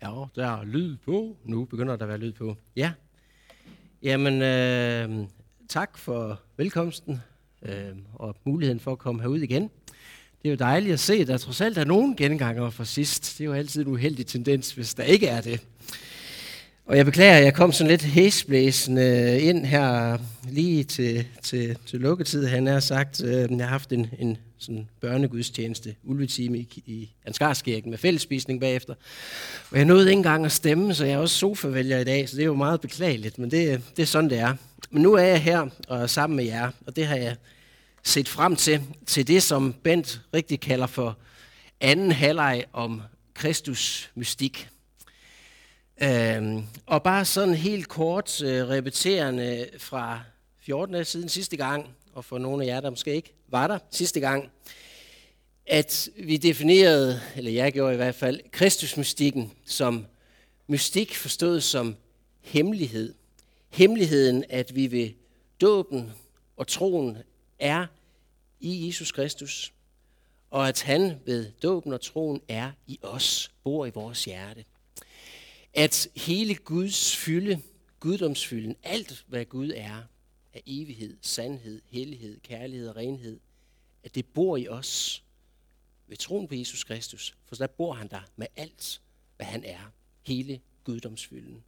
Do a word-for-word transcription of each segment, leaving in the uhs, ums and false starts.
Ja, der er lyd på. Nu begynder der at være lyd på. Ja. Jamen, øh, tak for velkomsten øh, og muligheden for at komme herud igen. Det er jo dejligt at se, at der trods alt er nogen gengangere fra sidst. Det er jo altid en uheldig tendens, hvis der ikke er det. Og jeg beklager, at jeg kom sådan lidt hæsblæsende ind her lige til, til, til lukketid. Han har sagt, øh, jeg har haft en, en sådan børnegudstjeneste, ulvetime i, i Ansgarskirken med fællesspisning bagefter. Og jeg nåede ikke engang at stemme, så jeg er også sofavælger i dag, så det er jo meget beklageligt, men det, det er sådan, det er. Men nu er jeg her og er sammen med jer, og det har jeg set frem til, til det, som Bent rigtig kalder for anden halvleg om Kristus mystik. Øhm, og bare sådan helt kort øh, repeterende fra fjorten år siden sidste gang, og for nogle af jer, der måske ikke var der sidste gang, at vi definerede, eller jeg gjorde i hvert fald, Kristusmystikken som mystik forstået som hemmelighed. Hemmeligheden, at vi ved dåben og troen er i Jesus Kristus, og at han ved dåben og troen er i os, bor i vores hjerte. At hele Guds fylde, guddomsfylden, alt hvad Gud er, af evighed, sandhed, hellighed, kærlighed og renhed, at det bor i os ved troen på Jesus Kristus, for der bor han der med alt, hvad han er, hele guddomsfylden.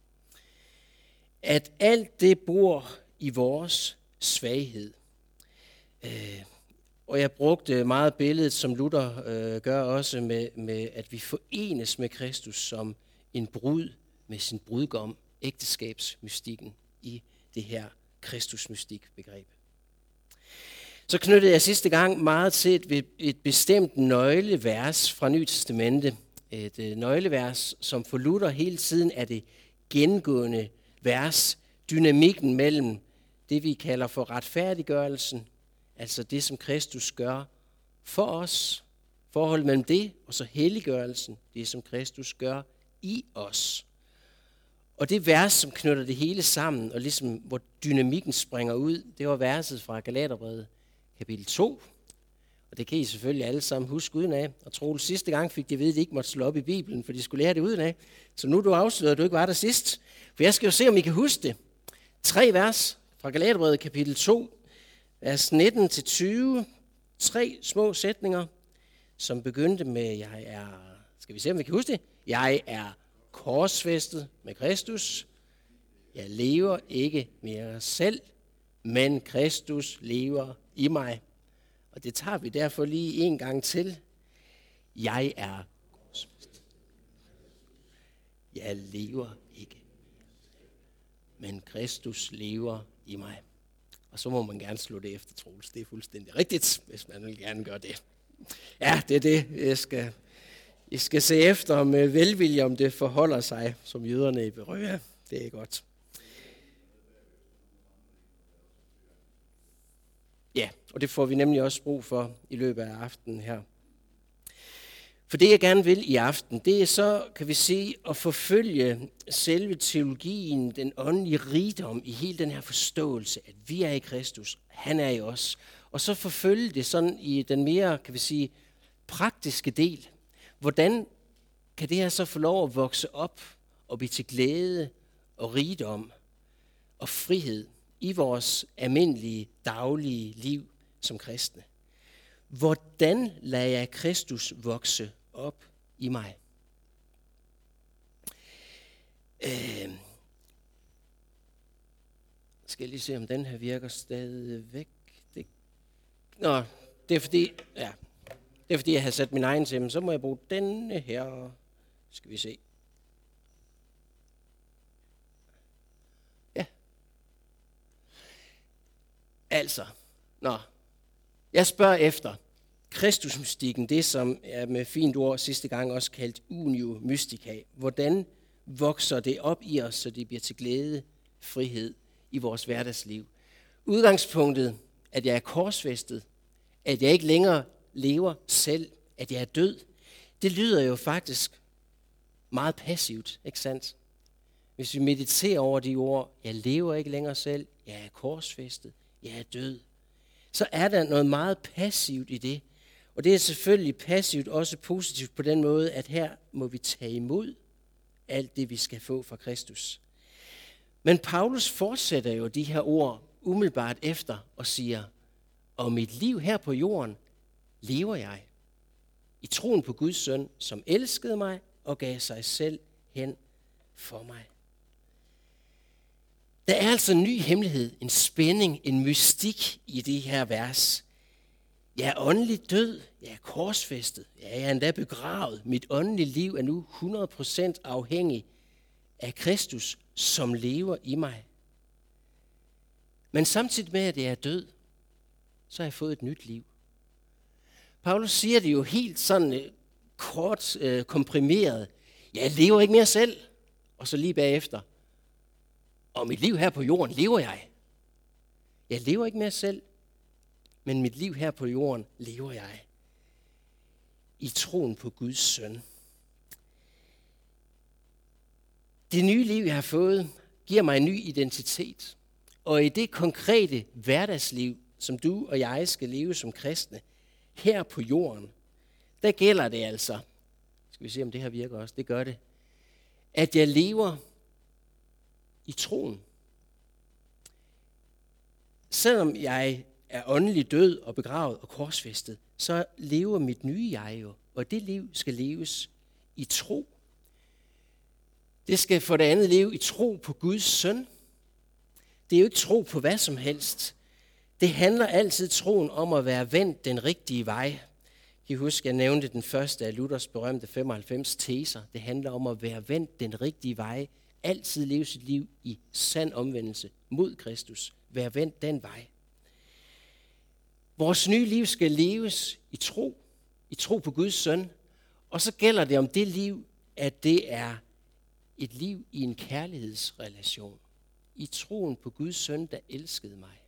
At alt det bor i vores svaghed. Øh, og jeg brugte meget billedet, som Luther øh, gør også, med, med at vi forenes med Kristus som en brud med sin brudgom, ægteskabsmystikken i det her Kristusmystik-begreb. Så knyttede jeg sidste gang meget til et, et bestemt nøglevers fra Nye Testamente. Et uh, nøglevers, som for Luther hele tiden er det gengående vers, dynamikken mellem det, vi kalder for retfærdiggørelsen, altså det, som Kristus gør for os, forholdet mellem det, og så helliggørelsen, det, som Kristus gør i os. Og det vers, som knytter det hele sammen, og ligesom hvor dynamikken springer ud, det var verset fra Galaterbrevet kapitel to. Og det kan I selvfølgelig alle sammen huske udenad. Og Troels sidste gang fik de at vide, at de ikke måtte slå op i Bibelen, for de skulle lære det udenad. Så nu er du afsløret, at du ikke var der sidst. For jeg skal jo se, om I kan huske det. Tre vers fra Galaterbrevet kapitel to, vers nitten til tyve. Tre små sætninger, som begyndte med, jeg er, skal vi se, om vi kan huske det? Jeg er korsfæstet med Kristus. Jeg lever ikke mere selv, men Kristus lever i mig. Og det tager vi derfor lige en gang til. Jeg er korsfæstet. Jeg lever ikke, men Kristus lever i mig. Og så må man gerne slå det efter, Troels. Det er fuldstændig rigtigt, hvis man vil gerne gøre det. Ja, det er det, jeg skal... I skal se efter med velvilje, om det forholder sig, som jøderne i Berøa. Det er godt. Ja, og det får vi nemlig også brug for i løbet af aftenen her. For det, jeg gerne vil i aften, det er så, kan vi sige, at forfølge selve teologien, den åndelige rigdom i hele den her forståelse, at vi er i Kristus, han er i os. Og så forfølge det sådan i den mere, kan vi sige, praktiske del. Hvordan kan det her så få lov at vokse op og blive til glæde og rigdom og frihed i vores almindelige, daglige liv som kristne? Hvordan lader jeg Kristus vokse op i mig? Øh, skal jeg lige se, om den her virker stadigvæk? Det, nå, det er fordi... Ja. Det er fordi, jeg har sat min egen til, men så må jeg bruge denne her. Skal vi se. Ja. Altså, nå. Jeg spørger efter Kristusmystikken, det som er med fint ord sidste gang også kaldt unio mystica. Hvordan vokser det op i os, så det bliver til glæde, frihed i vores hverdagsliv? Udgangspunktet, at jeg er korsfæstet, at jeg ikke længere lever selv, at jeg er død, det lyder jo faktisk meget passivt, ikke sandt? Hvis vi mediterer over de ord, jeg lever ikke længere selv, jeg er korsfæstet, jeg er død, så er der noget meget passivt i det. Og det er selvfølgelig passivt også positivt på den måde, at her må vi tage imod alt det, vi skal få fra Kristus. Men Paulus fortsætter jo de her ord umiddelbart efter og siger, og mit liv her på jorden lever jeg i troen på Guds søn, som elskede mig og gav sig selv hen for mig. Der er altså en ny hemmelighed, en spænding, en mystik i det her vers. Jeg er åndelig død, jeg er korsfæstet, jeg er endda begravet. Mit åndelige liv er nu hundrede procent afhængig af Kristus, som lever i mig. Men samtidig med, at jeg er død, så har jeg fået et nyt liv. Paulus siger det jo helt sådan uh, kort uh, komprimeret. Jeg lever ikke mere selv. Og så lige bagefter. Og mit liv her på jorden lever jeg. Jeg lever ikke mere selv. Men mit liv her på jorden lever jeg. I troen på Guds søn. Det nye liv, jeg har fået, giver mig en ny identitet. Og i det konkrete hverdagsliv, som du og jeg skal leve som kristne, her på jorden, der gælder det altså, skal vi se om det her virker også, det gør det, at jeg lever i troen. Selvom jeg er åndelig død og begravet og korsfæstet, så lever mit nye jeg jo, og det liv skal leves i tro. Det skal for det andet leve i tro på Guds søn. Det er jo ikke tro på hvad som helst. Det handler altid troen om at være vendt den rigtige vej. Kan I huske, jeg nævnte den første af Luthers berømte femoghalvfems teser. Det handler om at være vendt den rigtige vej. Altid leve sit liv i sand omvendelse mod Kristus. Være vendt den vej. Vores nye liv skal leves i tro. I tro på Guds søn. Og så gælder det om det liv, at det er et liv i en kærlighedsrelation. I troen på Guds søn, der elskede mig.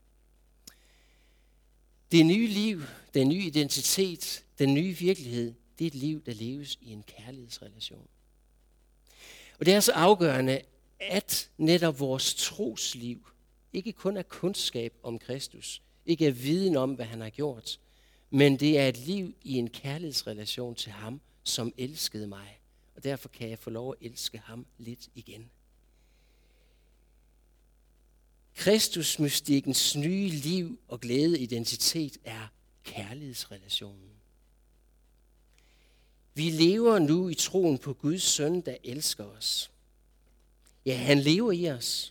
Det nye liv, den nye identitet, den nye virkelighed, det er et liv, der leves i en kærlighedsrelation. Og det er så afgørende, at netop vores trosliv ikke kun er kundskab om Kristus, ikke er viden om, hvad han har gjort, men det er et liv i en kærlighedsrelation til ham, som elskede mig. Og derfor kan jeg få lov at elske ham lidt igen. Kristusmystikkens nye liv og glæde identitet er kærlighedsrelationen. Vi lever nu i troen på Guds søn, der elsker os. Ja, han lever i os.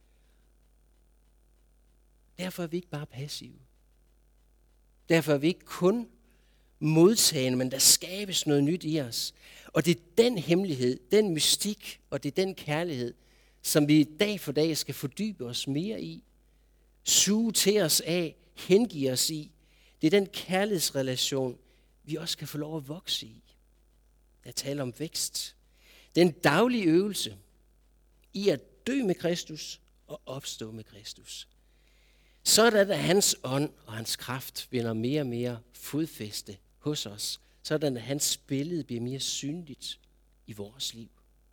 Derfor er vi ikke bare passive. Derfor er vi ikke kun modtagende, men der skabes noget nyt i os. Og det er den hemmelighed, den mystik og det er den kærlighed, som vi dag for dag skal fordybe os mere i, suge til os af, hengive os i. Det er den kærlighedsrelation, vi også kan få lov at vokse i. Jeg taler om vækst. Den daglige øvelse i at dø med Kristus og opstå med Kristus. Sådan at hans ånd og hans kraft vinder mere og mere fodfæste hos os. Sådan at hans billede bliver mere synligt i vores liv.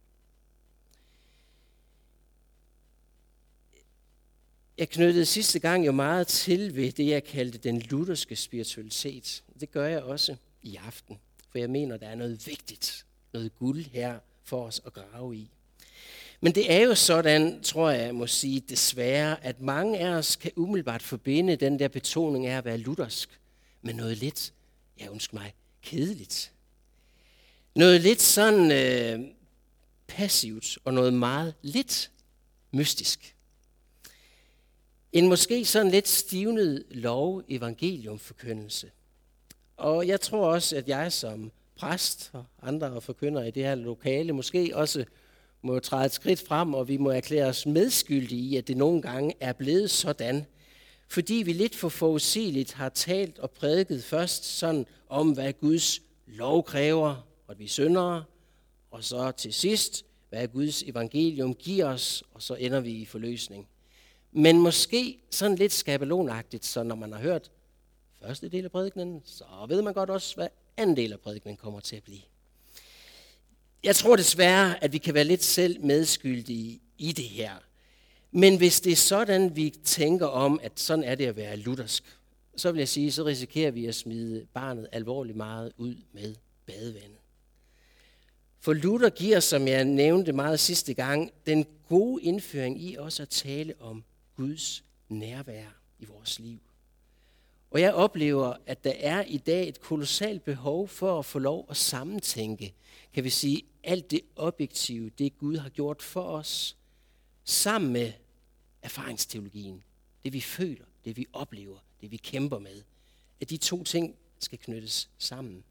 Jeg knyttede sidste gang jo meget til ved det, jeg kaldte den lutherske spiritualitet. Det gør jeg også i aften, for jeg mener, der er noget vigtigt, noget guld her for os at grave i. Men det er jo sådan, tror jeg, jeg må sige desværre, at mange af os kan umiddelbart forbinde den der betoning af at være luthersk med noget lidt, ja undskyld mig, kedeligt. Noget lidt sådan øh, passivt og noget meget lidt mystisk. En måske sådan lidt stivnet lov evangeliumforkyndelse. Og jeg tror også, at jeg som præst og andre forkyndere i det her lokale måske også må træde et skridt frem, og vi må erklære os medskyldige i, at det nogle gange er blevet sådan. Fordi vi lidt for forudsigeligt har talt og prædiket først sådan om, hvad Guds lov kræver, og vi syndere, og så til sidst, hvad Guds evangelium giver os, og så ender vi i forløsning. Men måske sådan lidt skabelonagtigt, så når man har hørt første del af prædikenen, så ved man godt også, hvad anden del af prædikenen kommer til at blive. Jeg tror desværre, at vi kan være lidt selv medskyldige i det her. Men hvis det er sådan, vi tænker om, at sådan er det at være luthersk, så vil jeg sige, så risikerer vi at smide barnet alvorligt meget ud med badevandet. For Luther giver, som jeg nævnte meget sidste gang, den gode indføring i også at tale om Guds nærvær i vores liv. Og jeg oplever, at der er i dag et kolossalt behov for at få lov at sammentænke, kan vi sige, alt det objektive, det Gud har gjort for os, sammen med erfaringsteologien. Det vi føler, det vi oplever, det vi kæmper med. At de to ting skal knyttes sammen.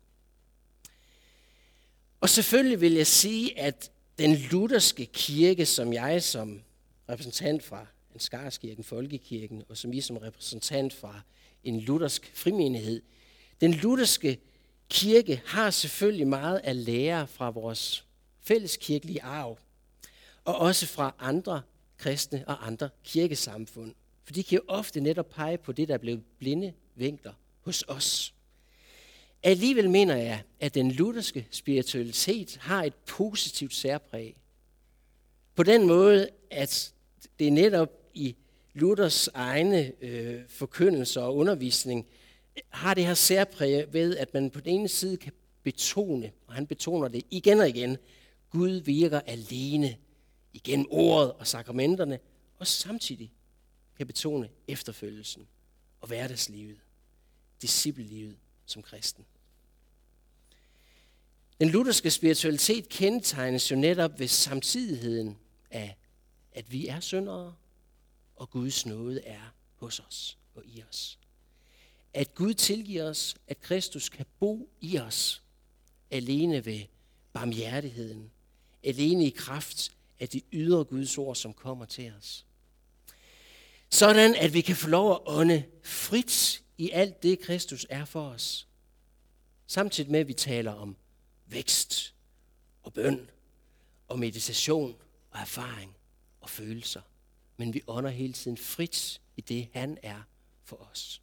Og selvfølgelig vil jeg sige, at den lutherske kirke, som jeg som repræsentant fra Ansgarskirken, Folkekirken, og som I som repræsentant fra en luthersk frimenighed, den lutherske kirke har selvfølgelig meget at lære fra vores fælleskirkelige arv, og også fra andre kristne og andre kirkesamfund. For de kan jo ofte netop pege på det, der er blevet blinde vinkler hos os. Alligevel mener jeg, at den lutherske spiritualitet har et positivt særpræg. På den måde, at det er netop i Luthers egne øh, forkyndelser og undervisning, har det her særpræg ved, at man på den ene side kan betone, og han betoner det igen og igen, Gud virker alene igennem ordet og sakramenterne, og samtidig kan betone efterfølgelsen og hverdagslivet, disciplelivet som kristen. Den lutherske spiritualitet kendetegnes jo netop ved samtidigheden af, at vi er syndere, og Guds nåde er hos os og i os. At Gud tilgiver os, at Kristus kan bo i os, alene ved barmhjertigheden, alene i kraft af det ydre Guds ord, som kommer til os. Sådan, at vi kan få lov at ånde frit i alt det, Kristus er for os. Samtidig med, at vi taler om vækst og bøn og meditation og erfaring og følelser. Men vi ånder hele tiden frit i det, han er for os.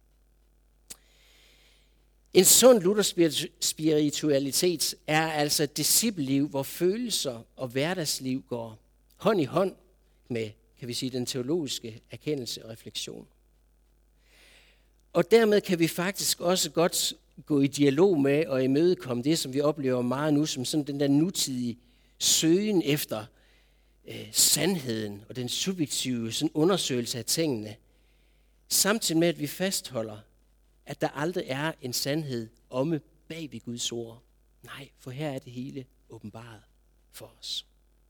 En sund Luther-spiritualitet er altså et discipleliv, hvor følelser og hverdagsliv går hånd i hånd med, kan vi sige, den teologiske erkendelse og refleksion. Og dermed kan vi faktisk også godt gå i dialog med og imødekomme det, som vi oplever meget nu, som sådan den der nutidige søgen efter øh, sandheden og den subjektive sådan undersøgelse af tingene, samtidig med, at vi fastholder, at der aldrig er en sandhed omme bag ved Guds ord. Nej, for her er det hele åbenbaret for os.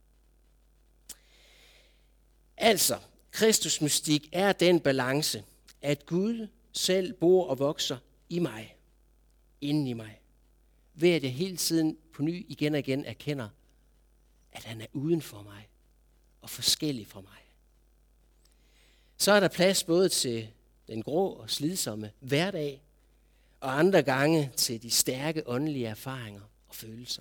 Altså, Kristus mystik er den balance, at Gud selv bor og vokser i mig, inden i mig, ved at jeg hele tiden på ny igen og igen erkender, at han er uden for mig og forskellig fra mig. Så er der plads både til den grå og slidsomme hverdag, og andre gange til de stærke åndelige erfaringer og følelser.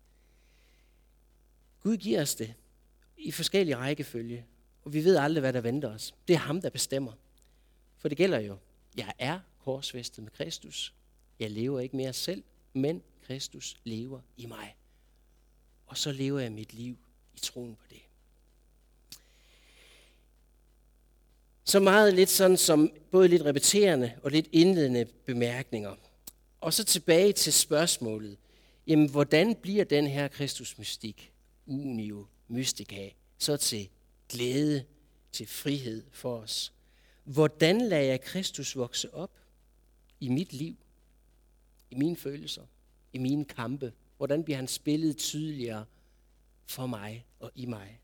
Gud giver os det i forskellige rækkefølge, og vi ved aldrig, hvad der venter os. Det er ham, der bestemmer. For det gælder jo, jeg er korsfæstet med Kristus. Jeg lever ikke mere selv, men Kristus lever i mig. Og så lever jeg mit liv i troen på det. Så meget lidt sådan som både lidt repeterende og lidt indledende bemærkninger. Og så tilbage til spørgsmålet. Jamen, hvordan bliver den her Kristusmystik, unio mystica, så til glæde, til frihed for os? Hvordan lader jeg Kristus vokse op i mit liv, i mine følelser, i mine kampe? Hvordan bliver han spillet tydeligere for mig og i mig?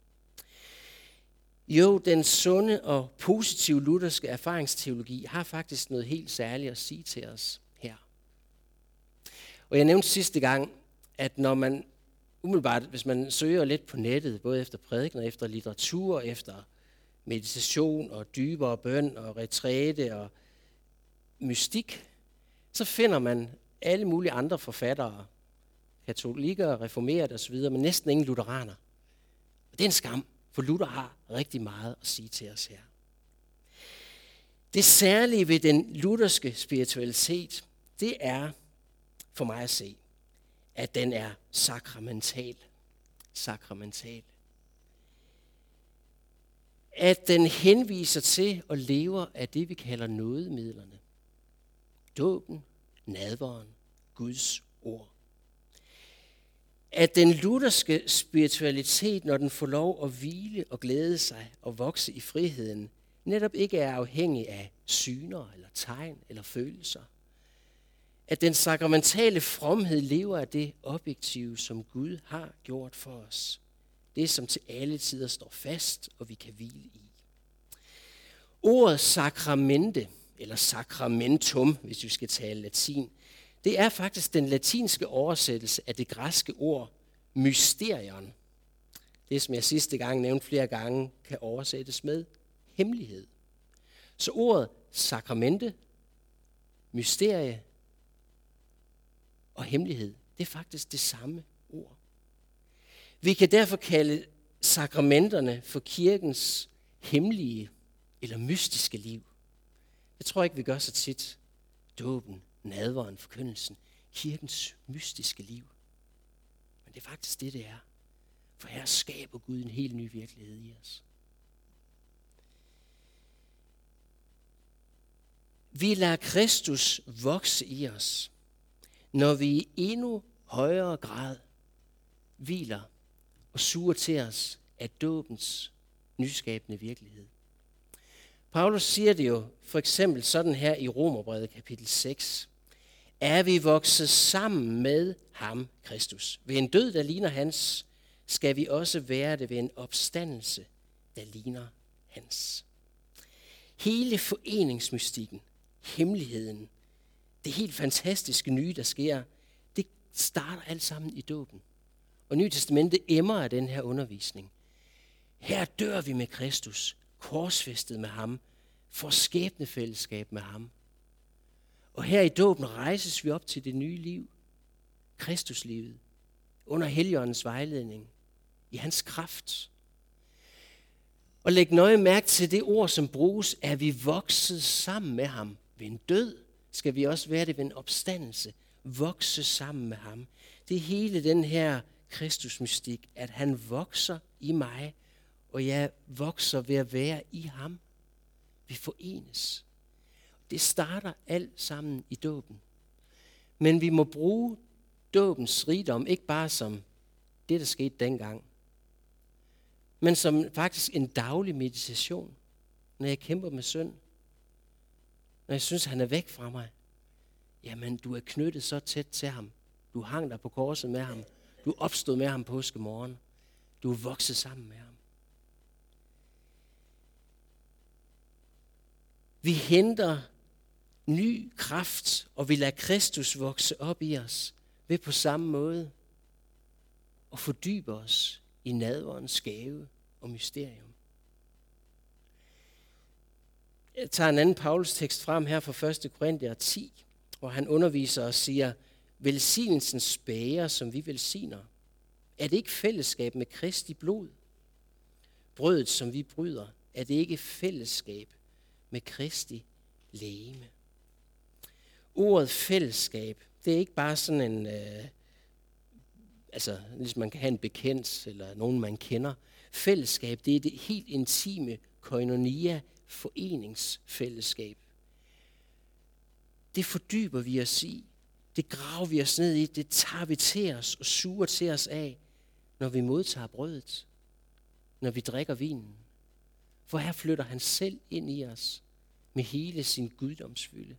Jo, den sunde og positive lutherske erfaringsteologi har faktisk noget helt særligt at sige til os her. Og jeg nævnte sidste gang, at når man umiddelbart, hvis man søger lidt på nettet, både efter prædikener, efter litteratur, efter meditation og dybere bøn og retræte og mystik, så finder man alle mulige andre forfattere, katolikker, reformerede osv., men næsten ingen lutheraner. Og det er en skam, for Luther har rigtig meget at sige til os her. Det særlige ved den lutherske spiritualitet, det er for mig at se, at den er sakramental. Sakramental. At den henviser til og lever af det, vi kalder nådemidlerne. Dåben, nadveren, Guds ord. at den lutherske spiritualitet, når den får lov at hvile og glæde sig og vokse i friheden, netop ikke er afhængig af syner eller tegn eller følelser. At den sakramentale fromhed lever af det objektive, som Gud har gjort for os. Det, som til alle tider står fast, og vi kan hvile i. Ordet sakramente, eller sacramentum, hvis vi skal tale latin, det er faktisk den latinske oversættelse af det græske ord mysterion. Det, som jeg sidste gang nævnte flere gange, kan oversættes med hemmelighed. Så ordet sakramente, mysterie og hemmelighed, det er faktisk det samme ord. Vi kan derfor kalde sakramenterne for kirkens hemmelige eller mystiske liv. Jeg tror ikke, vi gør så tit. Dåben, nadveren, forkyndelsen, kirkens mystiske liv. Men det er faktisk det, det er. For her skaber Gud en helt ny virkelighed i os. Vi lader Kristus vokse i os, når vi i endnu højere grad hviler og suger til os af dåbens nyskabende virkelighed. Paulus siger det jo for eksempel sådan her i Romerbrevet kapitel seks. Er vi vokset sammen med ham, Kristus? Ved en død, der ligner hans, skal vi også være det ved en opstandelse, der ligner hans. Hele foreningsmystikken, hemmeligheden, det helt fantastiske nye, der sker, det starter alt sammen i dåben. Og Nye Testamentet emmer af den her undervisning. Her dør vi med Kristus, korsfæstet med ham, får skæbnefællesskab med ham. Og her i dåben rejses vi op til det nye liv, Kristuslivet, under Helligåndens vejledning, i hans kraft. Og læg nøje mærke til det ord, som bruges, er vi vokset sammen med ham. Ved en død skal vi også være det ved en opstandelse, vokse sammen med ham. Det er hele den her Kristusmystik, at han vokser i mig, og jeg vokser ved at være i ham. Vi forenes. Det starter alt sammen i dåben. Men vi må bruge dåbens rigdom ikke bare som det, der skete dengang, men som faktisk en daglig meditation, når jeg kæmper med synd. Når jeg synes, han er væk fra mig. Jamen, du er knyttet så tæt til ham. Du hang der på korset med ham. Du opstod med ham påskemorgen. Du er vokset sammen med ham. Vi henter ny kraft, og vi lader Kristus vokse op i os, ved på samme måde at fordybe os i nadverens gave og mysterium. Jeg tager en anden Paulus tekst frem her fra første Korinther ti, hvor han underviser og siger, velsignelsens bæger, som vi velsigner, er det ikke fællesskab med Kristi blod? Brødet, som vi bryder, er det ikke fællesskab med Kristi legeme? Ordet fællesskab, det er ikke bare sådan en, øh, altså ligesom man kan have en bekendt, eller nogen man kender. Fællesskab, det er det helt intime koinonia, foreningsfællesskab. Det fordyber vi os i. Det graver vi os ned i. Det tager vi til os og suger til os af, når vi modtager brødet. Når vi drikker vinen. For her flytter han selv ind i os med hele sin guddomsfylde.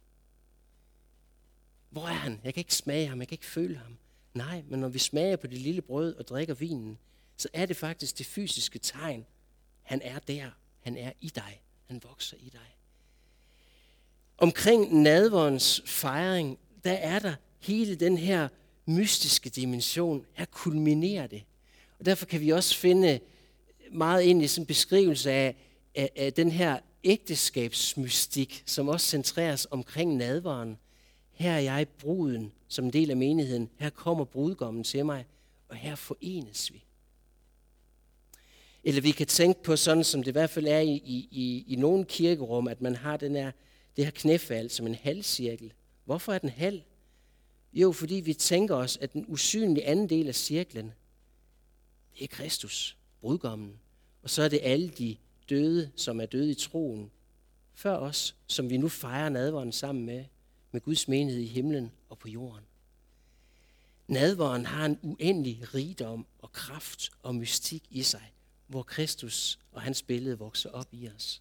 Hvor er han? Jeg kan ikke smage ham. Jeg kan ikke føle ham. Nej, men når vi smager på det lille brød og drikker vinen, så er det faktisk det fysiske tegn. Han er der. Han er i dig. Han vokser i dig. Omkring nadverens fejring, der er der hele den her mystiske dimension. Her kulminerer det. Og derfor kan vi også finde meget ind i sådan en beskrivelse af, af, af den her ægteskabsmystik, som også centreres omkring nadveren. Her er jeg bruden som en del af menigheden. Her kommer brudgommen til mig, og her forenes vi. Eller vi kan tænke på sådan, som det i hvert fald er i, i, i nogle kirkerum, at man har den her, det her knæfald som en halvcirkel. Hvorfor er den halv? Jo, fordi vi tænker os, at den usynlige anden del af cirklen, det er Kristus, brudgommen. Og så er det alle de døde, som er døde i troen, før os, som vi nu fejrer nadveren sammen med, med Guds menighed i himlen og på jorden. Nadveren har en uendelig rigdom og kraft og mystik i sig, hvor Kristus og hans billede vokser op i os.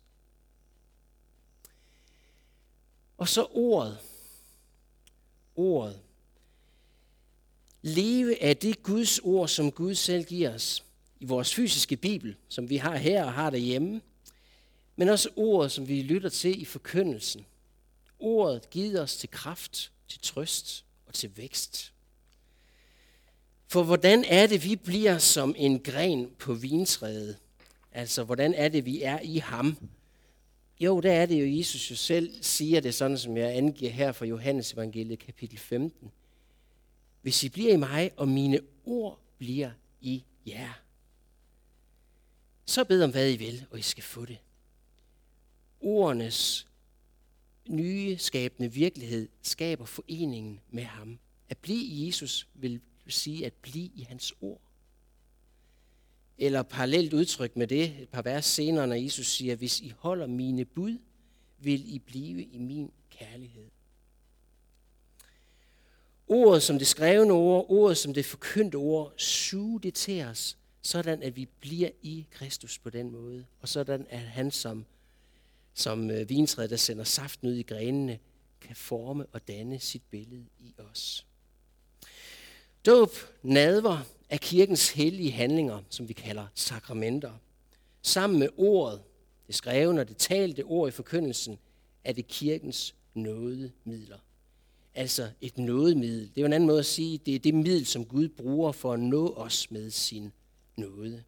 Og så ordet. Ordet. Leve af det Guds ord, som Gud selv giver os i vores fysiske bibel, som vi har her og har derhjemme, men også ordet, som vi lytter til i forkyndelsen. Ordet giver os til kraft, til trøst og til vækst. For hvordan er det, vi bliver som en gren på vintræet? Altså, hvordan er det, vi er i ham? Jo, der er det jo, Jesus jo selv siger det, sådan som jeg angiver her fra Johannes evangeliet kapitel femten. Hvis I bliver i mig, og mine ord bliver i jer, så bed om, hvad I vil, og I skal få det. Ordenes nye skabende virkelighed skaber foreningen med ham. At blive i Jesus vil sige at blive i hans ord. Eller parallelt udtryk med det, et par vers senere, når Jesus siger, hvis I holder mine bud, vil I blive i min kærlighed. Ordet som det skrevne ord, ordet som det forkyndte ord, suge det til os, sådan at vi bliver i Kristus på den måde. Og sådan at han som, som vintræet, der sender saften ud i grenene, kan forme og danne sit billede i os. Dåb, nadver, er kirkens hellige handlinger, som vi kalder sakramenter. Sammen med ordet, det skrevne og det talte ord i forkyndelsen, er det kirkens nådemidler. Altså et nådemiddel. Det er jo en anden måde at sige, det er det middel, som Gud bruger for at nå os med sin nåde.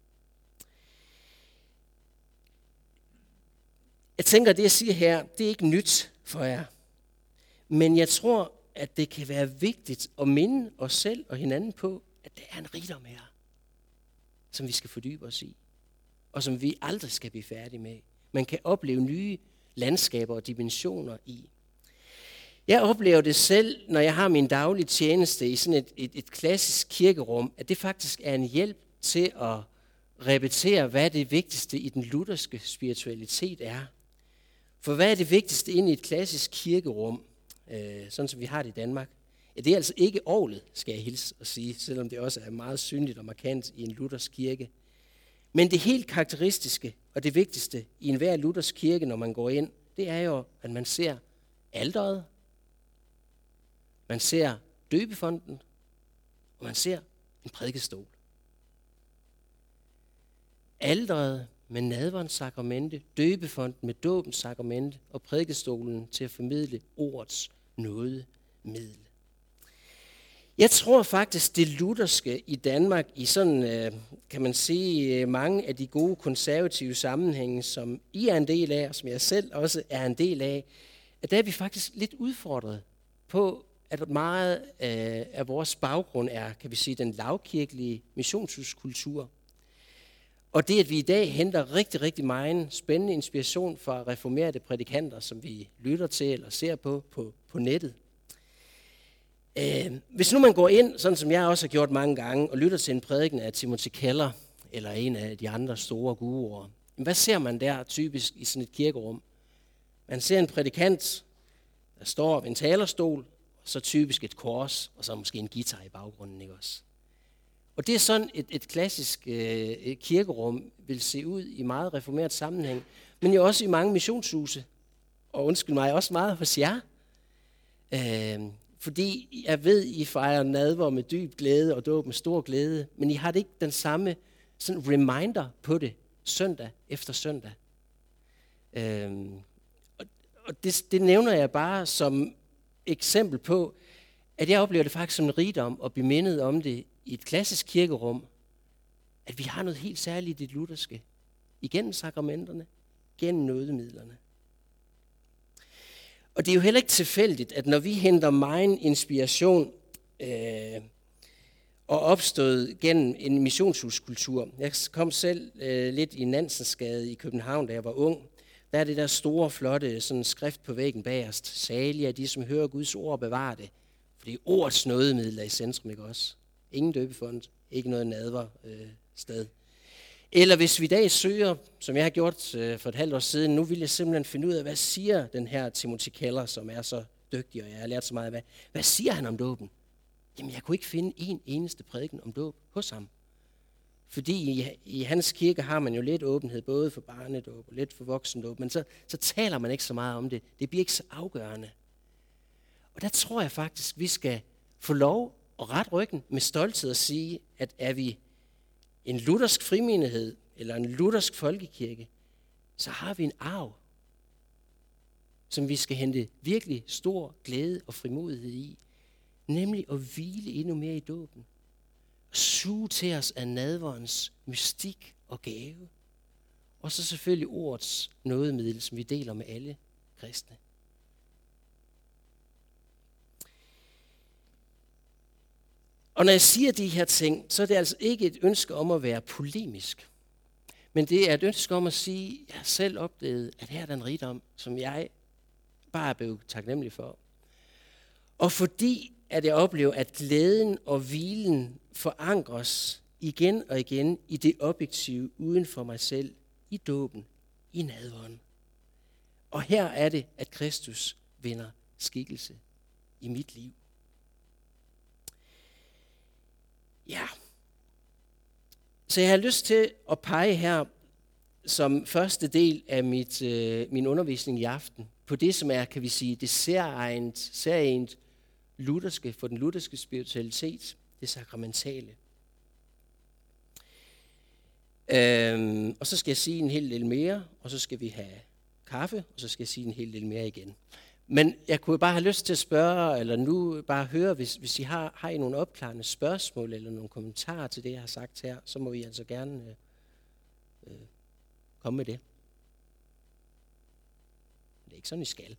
Jeg tænker, at det jeg siger her, det er ikke nyt for jer. Men jeg tror, at det kan være vigtigt at minde os selv og hinanden på, at der er en rigdom her, som vi skal fordybe os i, og som vi aldrig skal blive færdige med. Man kan opleve nye landskaber og dimensioner i. Jeg oplever det selv, når jeg har min daglige tjeneste i sådan et, et, et klassisk kirkerum, at det faktisk er en hjælp til at repetere, hvad det vigtigste i den lutherske spiritualitet er. For hvad er det vigtigste inde i et klassisk kirkerum, øh, sådan som vi har det i Danmark? Ja, det er altså ikke orglet, skal jeg hilse og sige, selvom det også er meget synligt og markant i en luthersk kirke. Men det helt karakteristiske og det vigtigste i enhver luthersk kirke, når man går ind, det er jo, at man ser alteret, man ser døbefonten, og man ser en prædikestol. Alteret med nadverens sakramente, døbefonten med dåbens sakramente og prædikestolen til at formidle ordets nådemiddel. Jeg tror faktisk, det lutherske i Danmark, i sådan, kan man sige, mange af de gode konservative sammenhænge, som I er en del af, og som jeg selv også er en del af, at der er vi faktisk lidt udfordret på, at meget af vores baggrund er, kan vi sige, den lavkirkelige missionshuskultur. Og det, at vi i dag henter rigtig, rigtig meget spændende inspiration fra reformerede prædikanter, som vi lytter til eller ser på på, på nettet. Hvis nu man går ind, sådan som jeg også har gjort mange gange, og lytter til en prædiken af Timothy Keller, eller en af de andre store guruer, hvad ser man der typisk i sådan et kirkerum? Man ser en prædikant, der står ved en talerstol, så typisk et kors, og så måske en guitar i baggrunden, ikke også? Og det er sådan et, et klassisk øh, kirkerum vil se ud i meget reformeret sammenhæng, men jo også i mange missionshuse, og undskyld mig, også meget hos jer. Øh, fordi jeg ved, I fejrer nadver med dyb glæde og dåb med stor glæde, men I har det ikke den samme sådan reminder på det søndag efter søndag. Øh, og og det, det nævner jeg bare som eksempel på, at jeg oplever det faktisk som en rigdom at blive mindet om det i et klassisk kirkerum, at vi har noget helt særligt i det lutherske, igennem sakramenterne, gennem nådemidlerne. Og det er jo heller ikke tilfældigt, at når vi henter megen inspiration øh, og opstået gennem en missionshuskultur. Jeg kom selv øh, lidt i Nansensgade i København, da jeg var ung. Der er det der store, flotte sådan skrift på væggen bagerst. Salige er de, som hører Guds ord og bevarer det. Fordi ordets nådemiddel er i centrum, ikke også? Ingen døbefond, ikke noget nadver øh, sted. Eller hvis vi i dag søger, som jeg har gjort øh, for et halvt år siden, nu vil jeg simpelthen finde ud af, hvad siger den her Timothy Keller, som er så dygtig, og jeg har lært så meget af, hvad, hvad siger han om dåben? jamen jeg kunne ikke finde en eneste prædiken om dåb hos ham. Fordi i, i hans kirke har man jo lidt åbenhed, både for barnedåb og lidt for voksendåb, men så, så taler man ikke så meget om det. Det bliver ikke så afgørende. Og der tror jeg faktisk, vi skal få lov at rette ryggen med stolthed og sige, at er vi en luthersk frimenighed eller en luthersk folkekirke, så har vi en arv, som vi skal hente virkelig stor glæde og frimodighed i, nemlig at hvile endnu mere i dåben. Suge til os af nadverens mystik og gave. Og så selvfølgelig ordets nådemiddel, som vi deler med alle kristne. Og når jeg siger de her ting, så er det altså ikke et ønske om at være polemisk. Men det er et ønske om at sige, at jeg har selv oplevet, at her er der en rigdom, som jeg bare er blevet taknemmelig for. Og fordi at jeg oplever, at glæden og hvilen forankres igen og igen i det objektive uden for mig selv, i dåben, i nadveren. Og her er det, at Kristus vinder skikkelse i mit liv. Ja. Så jeg har lyst til at pege her som første del af mit, øh, min undervisning i aften på det, som er, kan vi sige, det særegent, særegent lutherske, for den lutherske spiritualitet, det sakramentale. Øhm, og så skal jeg sige en hel del mere, og så skal vi have kaffe, og så skal jeg sige en hel del mere igen. Men jeg kunne bare have lyst til at spørge, eller nu bare høre, hvis, hvis I har, har I nogle opklarende spørgsmål, eller nogle kommentarer til det, jeg har sagt her, så må I altså gerne øh, øh, komme med det. Det er ikke sådan, I skal.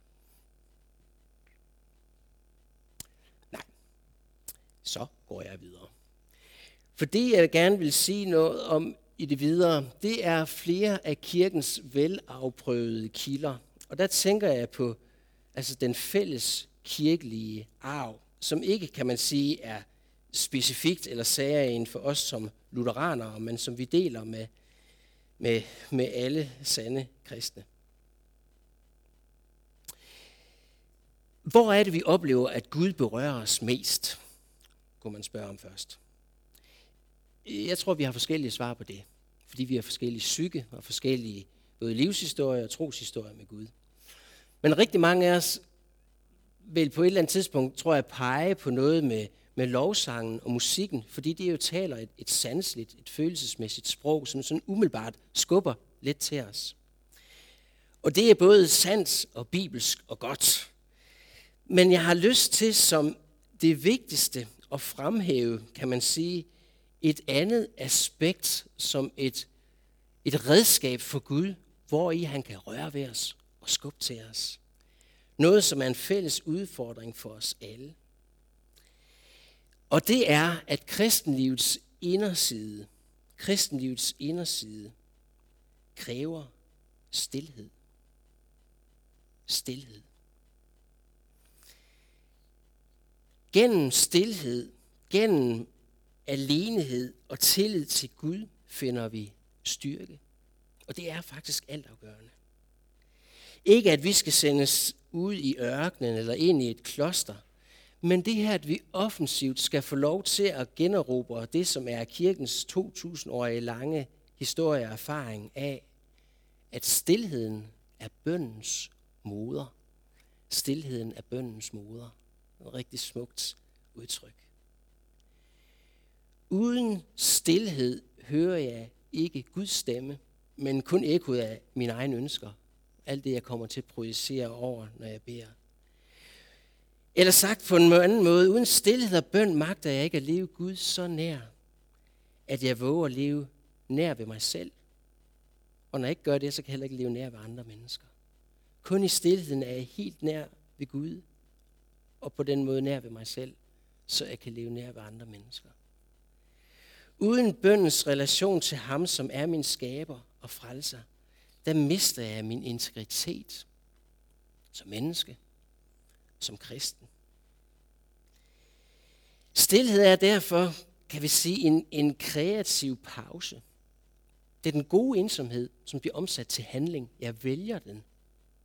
Nej. Så går jeg videre. For det, jeg gerne vil sige noget om i det videre, det er flere af kirkens velafprøvede kilder. Og der tænker jeg på altså den fælles kirkelige arv, som ikke, kan man sige, er specifikt eller særegen for os som lutheranere, men som vi deler med, med, med alle sande kristne. Hvor er det, vi oplever, at Gud berører os mest? Kunne man spørge om først. Jeg tror, vi har forskellige svar på det, fordi vi har forskellige psyke og forskellige både livshistorier og troshistorier med Gud. Men rigtig mange af os vil på et eller andet tidspunkt, tror jeg, pege på noget med, med lovsangen og musikken, fordi det jo taler et, et sanseligt, et følelsesmæssigt sprog, som sådan umiddelbart skubber lidt til os. Og det er både sandt og bibelsk og godt. Men jeg har lyst til som det vigtigste at fremhæve, kan man sige, et andet aspekt som et, et redskab for Gud, hvori han kan røre ved os og skubbe til os. Noget, som er en fælles udfordring for os alle. Og det er, at kristenlivets inderside, kristenlivets inderside kræver stilhed. Stilhed. Gennem stilhed, gennem alenehed og tillid til Gud finder vi styrke. Og det er faktisk altafgørende. Ikke at vi skal sendes ud i ørkenen eller ind i et kloster, men det her, at vi offensivt skal få lov til at generobre det, som er kirkens to tusind-årige lange historie og erfaring af, at stilheden er bønnens moder. Stilheden er bønnens moder. Et rigtig smukt udtryk. Uden stilhed hører jeg ikke Guds stemme, men kun ekkoet af mine egne ønsker. Alt det, jeg kommer til at projicere over, når jeg beder. Eller sagt på en anden måde, uden stilhed og bøn magter jeg ikke at leve Gud så nær, at jeg våger at leve nær ved mig selv. Og når jeg ikke gør det, så kan jeg heller ikke leve nær ved andre mennesker. Kun i stilheden er jeg helt nær ved Gud, og på den måde nær ved mig selv, så jeg kan leve nær ved andre mennesker. Uden bønnens relation til ham, som er min skaber og frelser, der mister jeg min integritet som menneske, som kristen. Stilhed er derfor, kan vi sige, en, en kreativ pause. Det er den gode ensomhed, som bliver omsat til handling. Jeg vælger den.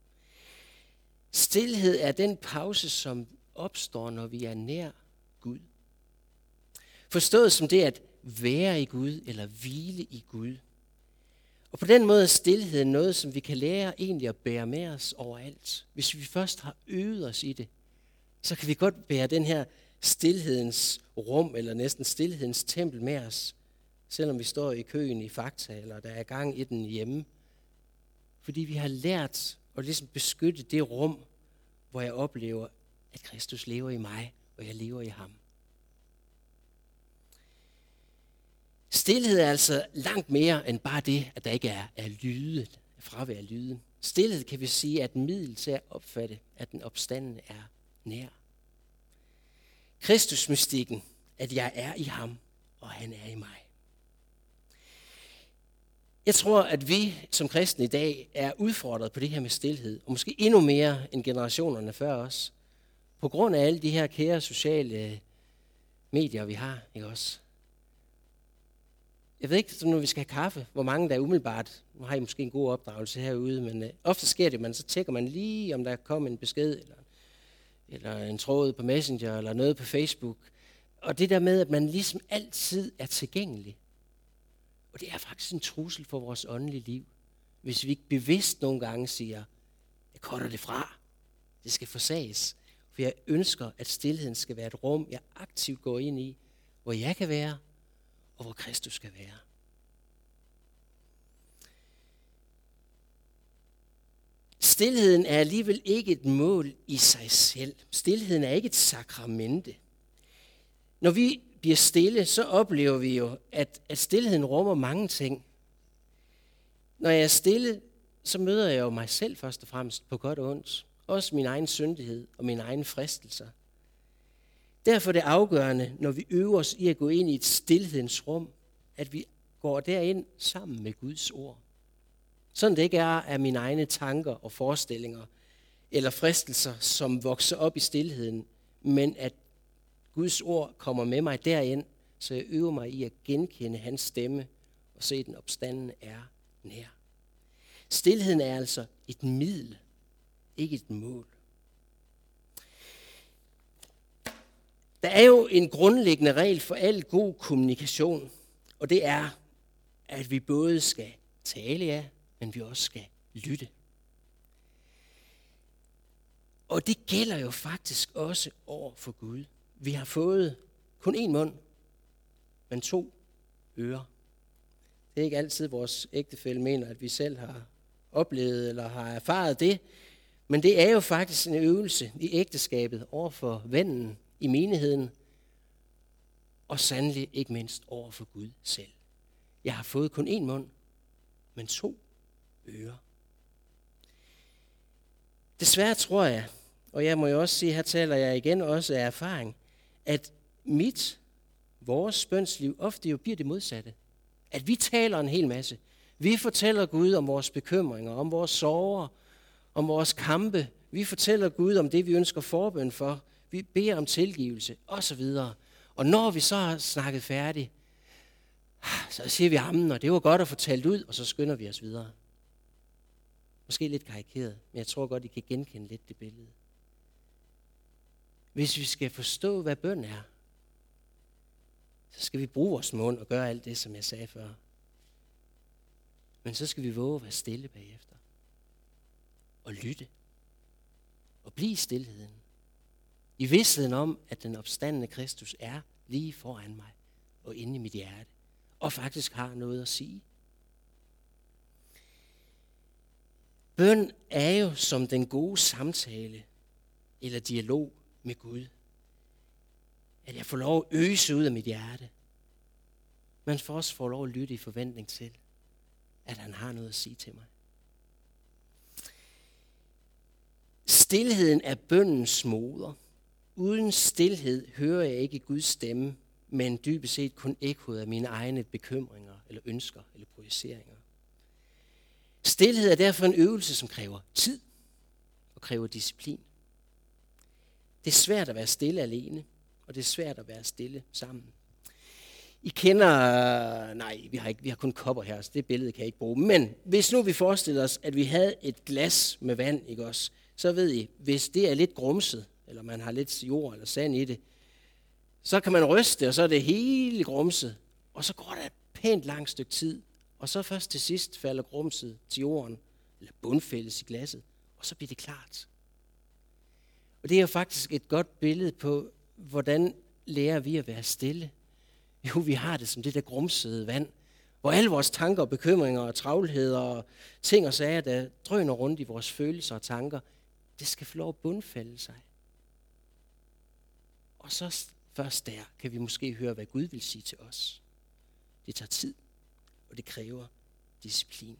Stilhed er den pause, som opstår, når vi er nær Gud. Forstået som det at være i Gud eller hvile i Gud. Og på den måde er stilheden noget, som vi kan lære egentlig at bære med os overalt. Hvis vi først har øvet os i det, så kan vi godt bære den her stilhedens rum, eller næsten stilhedens tempel med os, selvom vi står i køen i Fakta, eller der er gang i den hjemme. Fordi vi har lært at ligesom beskytte det rum, hvor jeg oplever, at Kristus lever i mig, og jeg lever i ham. Stilhed er altså langt mere end bare det, at der ikke er, er lyde, fravær af lyde. Stilhed kan vi sige er et middel til at opfatte, at den opstandende er nær. Kristusmystikken, at jeg er i ham, og han er i mig. Jeg tror, at vi som kristne i dag er udfordret på det her med stilhed, og måske endnu mere end generationerne før os, på grund af alle de her kære sociale medier, vi har, ikke også? Jeg ved ikke, når vi skal have kaffe, hvor mange der er umiddelbart, nu har I måske en god opdragelse herude, men øh, ofte sker det, man så tjekker man lige, om der kommer en besked, eller, eller en tråd på Messenger, eller noget på Facebook. Og det der med, at man ligesom altid er tilgængelig. Og det er faktisk en trussel for vores åndelige liv, hvis vi ikke bevidst nogle gange siger, jeg cutter det fra, det skal forsages. For jeg ønsker, at stilheden skal være et rum, jeg aktivt går ind i, hvor jeg kan være, og hvor Kristus skal være. Stilheden er alligevel ikke et mål i sig selv. Stilheden er ikke et sakramente. Når vi bliver stille, så oplever vi jo, at, at stilheden rummer mange ting. Når jeg er stille, så møder jeg jo mig selv først og fremmest på godt og ondt. Også min egen syndighed og mine egne fristelser. Derfor er det afgørende, når vi øver os i at gå ind i et stilhedens rum, at vi går derind sammen med Guds ord. Sådan det ikke er af mine egne tanker og forestillinger eller fristelser, som vokser op i stilheden, men at Guds ord kommer med mig derind, så jeg øver mig i at genkende hans stemme og se, at den opstandende er nær. Stilheden er altså et middel, ikke et mål. Der er jo en grundlæggende regel for al god kommunikation, og det er, at vi både skal tale af, men vi også skal lytte. Og det gælder jo faktisk også over for Gud. Vi har fået kun én mund, men to ører. Det er ikke altid vores ægtefælle mener, at vi selv har oplevet eller har erfaret det, men det er jo faktisk en øvelse i ægteskabet over for vennen i menigheden, og sandelig ikke mindst over for Gud selv. Jeg har fået kun én mund, men to ører. Desværre tror jeg, og jeg må jo også sige, her taler jeg igen også af erfaring, at mit, vores bønsliv ofte jo bliver det modsatte. At vi taler en hel masse. Vi fortæller Gud om vores bekymringer, om vores sorger, om vores kampe. Vi fortæller Gud om det, vi ønsker forbøn for. Vi beder om tilgivelse, osv. Og når vi så har snakket færdigt, så siger vi amen, og det var godt at få talt ud, og så skynder vi os videre. Måske lidt karikeret, men jeg tror godt, I kan genkende lidt det billede. Hvis vi skal forstå, hvad bøn er, så skal vi bruge vores mund og gøre alt det, som jeg sagde før. Men så skal vi våge at være stille bagefter. Og lytte. Og blive i stilheden. I vidstheden om, at den opstandende Kristus er lige foran mig og inde i mit hjerte. Og faktisk har noget at sige. Bøn er jo som den gode samtale eller dialog med Gud. At jeg får lov at øse ud af mit hjerte. Men for også får lov at lytte i forventning til, at han har noget at sige til mig. Stilheden er bønnens moder. Uden stilhed hører jeg ikke Guds stemme, men dybest set kun ekkoet af mine egne bekymringer, eller ønsker, eller projiceringer. Stilhed er derfor en øvelse, som kræver tid og kræver disciplin. Det er svært at være stille alene, og det er svært at være stille sammen. I kender, nej, vi har, ikke, vi har kun kopper her, så det billede kan jeg ikke bruge. Men hvis nu vi forestiller os, at vi havde et glas med vand, ikke også, så ved I, hvis det er lidt grumset, eller man har lidt jord eller sand i det, Så kan man ryste, og så er det hele grumset. Og så går der et pænt langt stykke tid. Og så først til sidst falder grumset til jorden, eller bundfældes i glasset. Og så bliver det klart. Og det er jo faktisk et godt billede på, hvordan lærer vi at være stille. Jo, vi har det som det der grumsede vand, hvor alle vores tanker og bekymringer og travlheder og ting og sager, der drøner rundt i vores følelser og tanker, det skal få lov at bundfælde sig. Og så først der kan vi måske høre, hvad Gud vil sige til os. Det tager tid, og det kræver disciplin.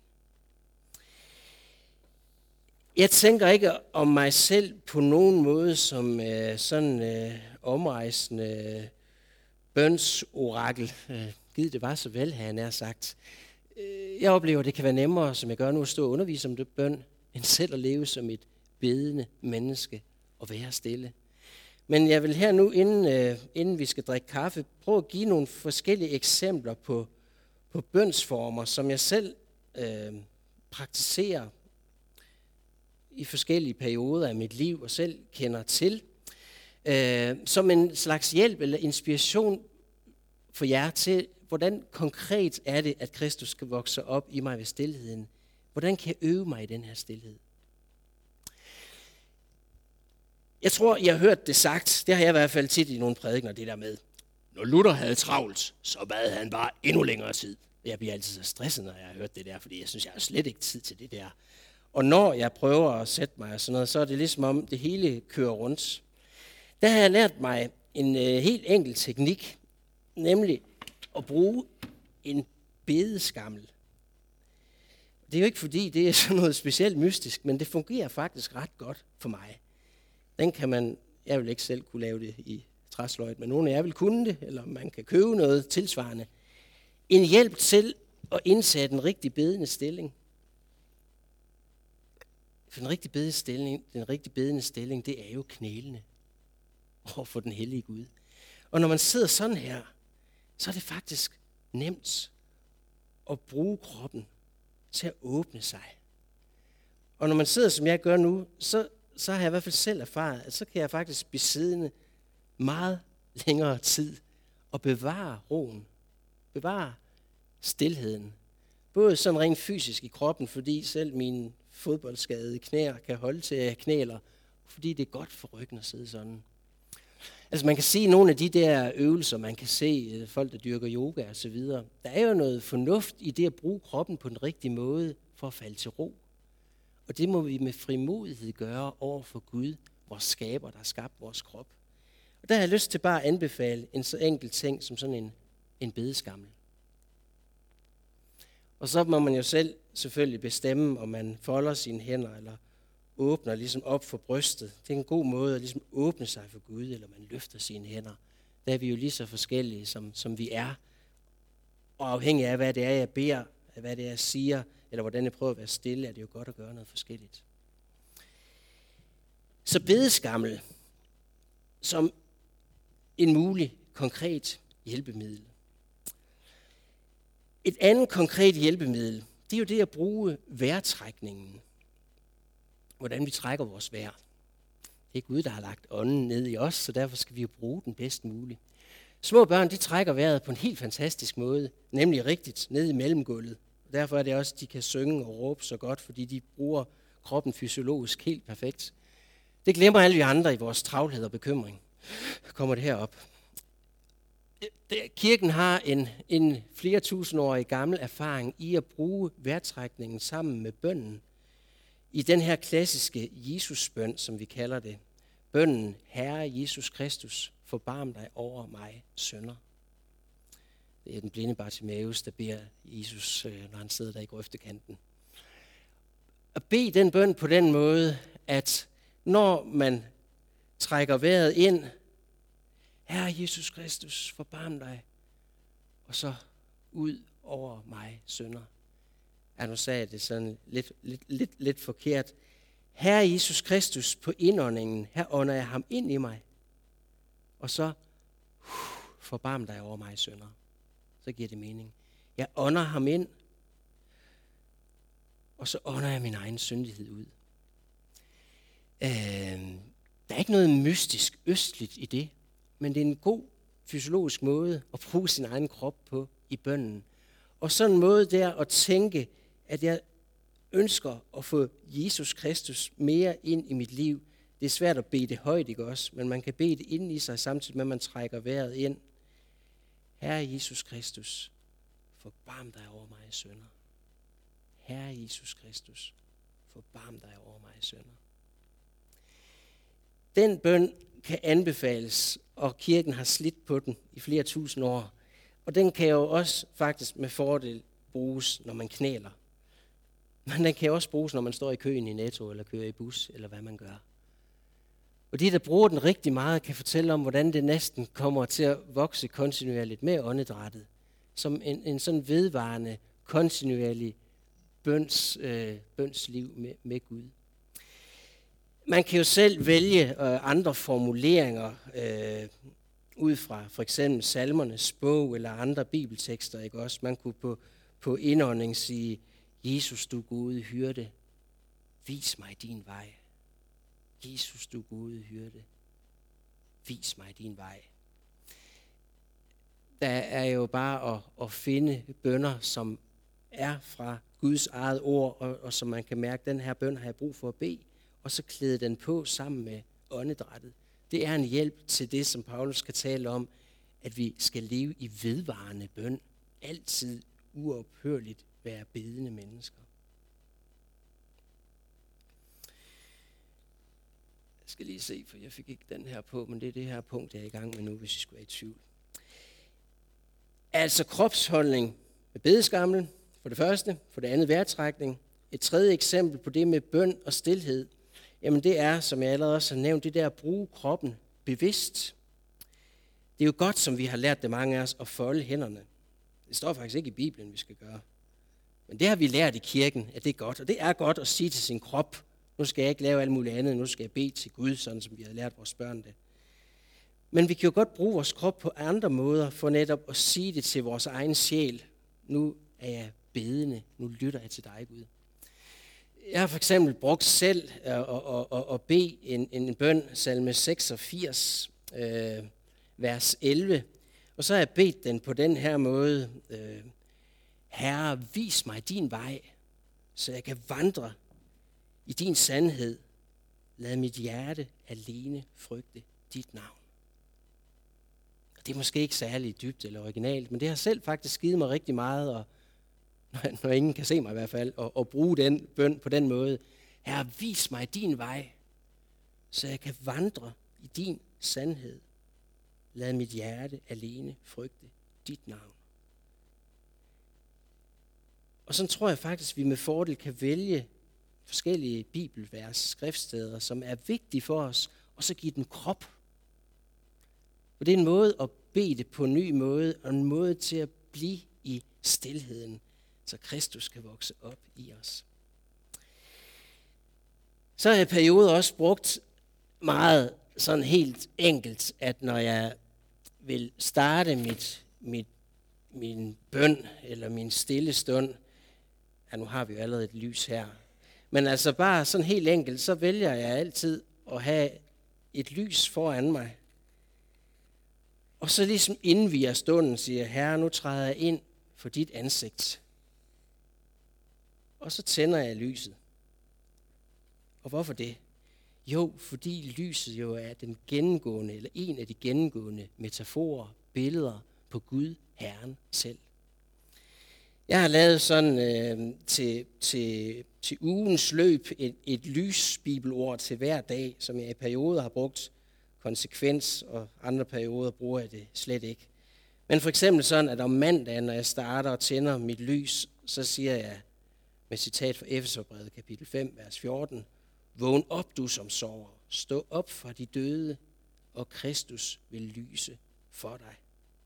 Jeg tænker ikke om mig selv på nogen måde som øh, sådan øh, omrejsende øh, bønsorakel. Øh, Gid det var så vel, har jeg nær sagt. Øh, jeg oplever, at det kan være nemmere, som jeg gør nu, at stå og undervise om det bøn, end selv at leve som et bedende menneske og være stille. Men jeg vil her nu, inden, øh, inden vi skal drikke kaffe, prøve at give nogle forskellige eksempler på, på bønsformer, som jeg selv øh, praktiserer i forskellige perioder af mit liv og selv kender til, øh, som en slags hjælp eller inspiration for jer til, hvordan konkret er det, at Kristus skal vokse op i mig ved stilheden. Hvordan kan jeg øve mig i den her stilhed? Jeg tror, jeg har hørt det sagt, det har jeg i hvert fald tit i nogle prædikener, det der med, når Luther havde travlt, så bad han bare endnu længere tid. Jeg bliver altid så stresset, når jeg har hørt det der, fordi jeg synes, jeg har slet ikke tid til det der. Og når jeg prøver at sætte mig og sådan noget, så er det ligesom om det hele kører rundt. Der har jeg lært mig en øh, helt enkel teknik, nemlig at bruge en bedeskammel. Det er jo ikke fordi, det er sådan noget specielt mystisk, men det fungerer faktisk ret godt for mig. Den kan man, jeg vil ikke selv kunne lave det i træsløjt, men nogen af jer vil kunne det, eller man kan købe noget tilsvarende. En hjælp til at indsætte en rigtig bedende stilling. For den rigtig bedende stilling, den rigtig bedende stilling, det er jo knælene over for den hellige Gud. Og når man sidder sådan her, så er det faktisk nemt at bruge kroppen til at åbne sig. Og når man sidder, som jeg gør nu, så, så har jeg i hvert fald selv erfaret, at så kan jeg faktisk blive siddende meget længere tid og bevare roen. Bevare stilheden. Både sådan rent fysisk i kroppen, fordi selv mine fodboldskadede knæer kan holde til at knæler, fordi det er godt for ryggen at sidde sådan. Altså man kan se nogle af de der øvelser, man kan se folk, der dyrker yoga og så videre. Der er jo noget fornuft i det at bruge kroppen på den rigtige måde for at falde til ro. Og det må vi med frimodighed gøre over for Gud, vores skaber, der har skabt vores krop. Og der har jeg lyst til bare at anbefale en så enkel ting som sådan en, en bedeskammel. Og så må man jo selv selvfølgelig bestemme, om man folder sine hænder eller åbner ligesom op for brystet. Det er en god måde at ligesom åbne sig for Gud, eller man løfter sine hænder. Der er vi jo lige så forskellige, som, som vi er. Og afhængig af, hvad det er, jeg beder, hvad det er, jeg siger, eller hvordan jeg prøver at være stille, er det jo godt at gøre noget forskelligt. Så bedeskammel som en mulig, konkret hjælpemiddel. Et andet konkret hjælpemiddel, det er jo det at bruge vejrtrækningen. Hvordan vi trækker vores vejr. Det er Gud, der har lagt ånden ned i os, så derfor skal vi jo bruge den bedst muligt. Små børn, de trækker vejret på en helt fantastisk måde, nemlig rigtigt ned i mellemgulvet. Og derfor er det også, at de kan synge og råbe så godt, fordi de bruger kroppen fysiologisk helt perfekt. Det glemmer alle vi andre i vores travlhed og bekymring. Kommer det herop. Kirken har en, en flere tusindårig gammel erfaring i at bruge vejrtrækningen sammen med bønnen. I den her klassiske Jesusbøn, som vi kalder det. Bønnen, Herre Jesus Kristus, forbarm dig over mig, synder. Det er den blinde Bartimaeus, der beder Jesus, når han sidder der i grøftekanten. At bede den bøn på den måde, at når man trækker vejret ind, Herre Jesus Kristus, forbarm dig, og så ud over mig, synder. Ja, nu sagde jeg det sådan lidt, lidt, lidt, lidt forkert. Herre Jesus Kristus, på indåndingen, her ånder jeg ham ind i mig, og så uh, forbarm dig over mig, synder. Så giver det mening. Jeg ånder ham ind, og så ånder jeg min egen syndighed ud. Øh, der er ikke noget mystisk østligt i det, men det er en god fysiologisk måde at bruge sin egen krop på i bønnen. Og sådan en måde der at tænke, at jeg ønsker at få Jesus Kristus mere ind i mit liv. Det er svært at bede det højt, ikke også? Men man kan bede det ind i sig, samtidig med, at man trækker vejret ind. Herre Jesus Kristus, forbarm dig over mig, synder. Herre Jesus Kristus, forbarm dig over mig, synder. Den bøn kan anbefales, og kirken har slidt på den i flere tusind år. Og den kan jo også faktisk med fordel bruges, når man knæler. Men den kan også bruges, når man står i køen i Netto, eller kører i bus, eller hvad man gør. Og de, der bruger den rigtig meget, kan fortælle om, hvordan det næsten kommer til at vokse kontinuerligt med åndedrættet. Som en, en sådan vedvarende, kontinuerlig bøns, øh, bønsliv med, med Gud. Man kan jo selv vælge øh, andre formuleringer øh, ud fra for eksempel salmernes bog eller andre bibeltekster, ikke også? Man kunne på, på indånding sige, Jesus, du gode hyrde, vis mig din vej. Jesus, du gode hyrde, vis mig din vej. Der er jo bare at, at finde bønner, som er fra Guds eget ord, og, og som man kan mærke, den her bøn har jeg brug for at bede, og så klæde den på sammen med åndedrættet. Det er en hjælp til det, som Paulus skal tale om, at vi skal leve i vedvarende bøn, altid uophørligt være bedende mennesker. Jeg skal lige se, for jeg fik ikke den her på, men det er det her punkt, jeg er i gang med nu, hvis I skulle være i tvivl. Altså kropsholdning med bedeskammel, for det første. For det andet vejrtrækning. Et tredje eksempel på det med bøn og stilhed, jamen det er, som jeg allerede også har nævnt, det der at bruge kroppen bevidst. Det er jo godt, som vi har lært det mange af os, at folde hænderne. Det står faktisk ikke i Bibelen, vi skal gøre. Men det har vi lært i kirken, at det er godt. Og det er godt at sige til sin krop, nu skal jeg ikke lave alt muligt andet, nu skal jeg bede til Gud, sådan som vi har lært vores børn det. Men vi kan jo godt bruge vores krop på andre måder, for netop at sige det til vores egen sjæl. Nu er jeg bedende, nu lytter jeg til dig, Gud. Jeg har for eksempel brugt selv at, at, at, at bede en, en bøn, salme seksogfirs, øh, vers elleve. Og så har jeg bedt den på den her måde. Øh, Herre, vis mig din vej, så jeg kan vandre i din sandhed. Lad mit hjerte alene frygte dit navn. Det er måske ikke særlig dybt eller originalt, men det har selv faktisk givet mig rigtig meget, og når ingen kan se mig i hvert fald, og, og bruge den bøn på den måde. Herre, vis mig din vej, så jeg kan vandre i din sandhed. Lad mit hjerte alene frygte dit navn. Og sådan tror jeg faktisk, at vi med fordel kan vælge forskellige bibelvers, skriftsteder, som er vigtige for os, og så give den krop. Og det er en måde at bede det på en ny måde, og en måde til at blive i stilheden, så Kristus kan vokse op i os. Så har jeg i perioder også brugt meget sådan helt enkelt, at når jeg vil starte mit, mit, min bøn eller min stille stund, ja, nu har vi jo allerede et lys her, men altså bare sådan helt enkelt, så vælger jeg altid at have et lys foran mig. Og så ligesom inden vi er stunden siger, Herre, nu træder jeg ind for dit ansigt. Og så tænder jeg lyset. Og hvorfor det? Jo, fordi lyset jo er den gennemgående, eller en af de gennemgående metaforer, billeder på Gud, Herren selv. Jeg har lavet sådan øh, til, til, til ugens løb et, et lysbibelord til hver dag, som jeg i perioder har brugt konsekvens, og andre perioder bruger jeg det slet ikke. Men for eksempel sådan, at om mandagen, når jeg starter og tænder mit lys, så siger jeg med citat fra Efeserbrevet kapitel fem, vers fjorten, vågn op, du som sover, stå op fra de døde, og Kristus vil lyse for dig.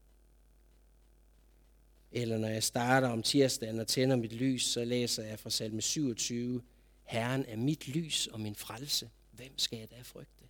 Eller når jeg starter om tirsdagen og tænder mit lys, så læser jeg fra salme syvogtyve, Herren er mit lys og min frelse, hvem skal jeg da frygte?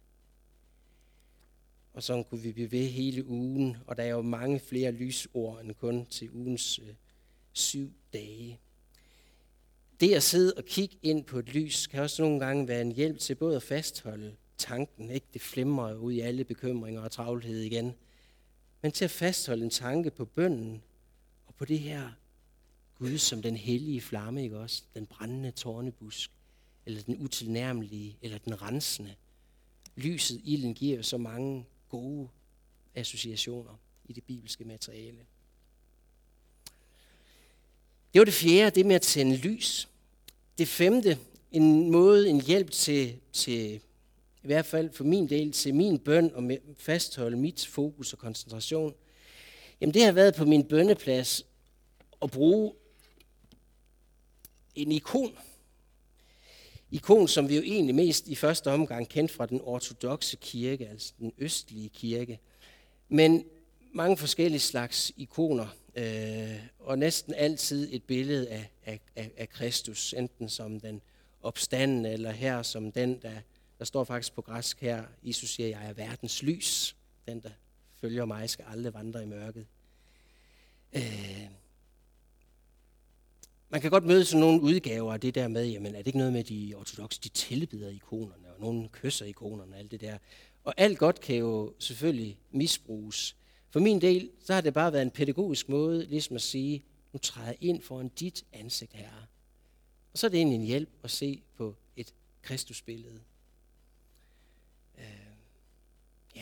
Og sådan kunne vi blive ved hele ugen, og der er jo mange flere lysord end kun til ugens øh, syv dage. Det at sidde og kigge ind på et lys, kan også nogle gange være en hjælp til både at fastholde tanken, ikke? Det flimrer ud i alle bekymringer og travlhed igen. men til at fastholde en tanke på bønnen og på det her Gud som den hellige flamme, ikke også? Den brændende tornebusk, eller den utilnærmelige, eller den rensende. Lyset, ilden giver jo så mange gode associationer i det bibelske materiale. Det var det fjerde, det med at tænde lys. Det femte, en måde, en hjælp til, til i hvert fald for min del, til min bøn og med fastholde mit fokus og koncentration. Jamen det har været på min bønneplads at bruge en ikon. Ikon, som vi jo egentlig mest i første omgang kendte fra den ortodokse kirke, altså den østlige kirke. Men mange forskellige slags ikoner, øh, og næsten altid et billede af, af, af, af Kristus, enten som den opstandende, eller her som den, der, der står faktisk på græsk her, Jesus siger, jeg er verdens lys. Den, der følger mig, skal aldrig vandre i mørket. Øh, Man kan godt møde sådan nogle udgaver af det der med, jamen er det ikke noget med de ortodokse, de tilbeder ikonerne, og nogen kysser ikonerne og alt det der. Og alt godt kan jo selvfølgelig misbruges. For min del, så har det bare været en pædagogisk måde, ligesom at sige, nu træder jeg ind foran dit ansigt, Herre. Og så er det egentlig en hjælp at se på et Kristusbillede. Øh, ja.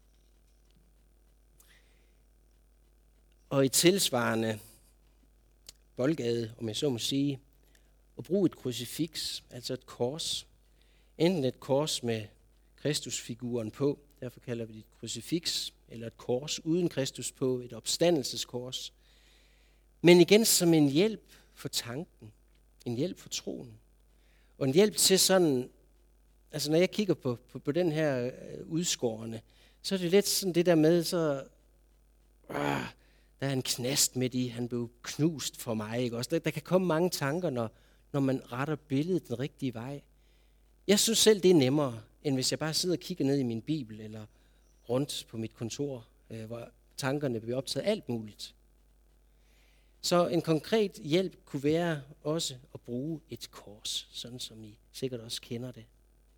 Og i tilsvarende boldgade, om jeg så må sige, at bruge et krucifiks, altså et kors. Enten et kors med Kristusfiguren på, derfor kalder vi det et krucifiks, eller et kors uden Kristus på, et opstandelseskors. Men igen som en hjælp for tanken, en hjælp for troen, og en hjælp til sådan, altså når jeg kigger på, på, på den her udskårende, så er det lidt sådan det der med, så øh, der er en knast midt i, han blev knust for mig. Ikke? Også der, der kan komme mange tanker, når, når man retter billedet den rigtige vej. Jeg synes selv, det er nemmere, end hvis jeg bare sidder og kigger ned i min bibel, eller rundt på mit kontor, øh, hvor tankerne bliver optaget alt muligt. Så en konkret hjælp kunne være også at bruge et kors, sådan som I sikkert også kender det.